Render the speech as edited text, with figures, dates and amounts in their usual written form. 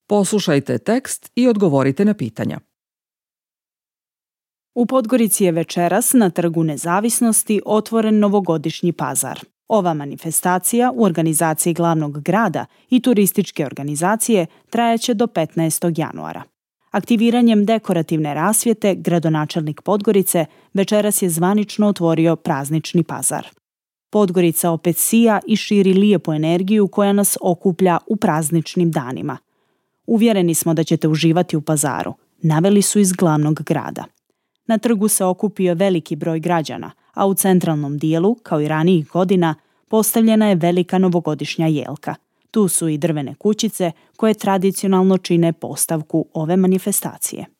Poslušajte tekst i odgovorite na pitanja. U Podgorici je večeras na Trgu Nezavisnosti otvoren novogodišnji pazar. Ova manifestacija u organizaciji glavnog grada i turističke organizacije trajaće do 15. januara. Aktiviranjem dekorativne rasvjete gradonačelnik Podgorice večeras je zvanično otvorio praznični pazar. Podgorica opet sija i širi lijepu energiju koja nas okuplja u prazničnim danima. Uvjereni smo da ćete uživati u pazaru, naveli su iz glavnog grada. Na trgu se okupio veliki broj građana, a u centralnom dijelu, kao i ranijih godina, postavljena je velika novogodišnja jelka. Tu su i drvene kućice koje tradicionalno čine postavku ove manifestacije.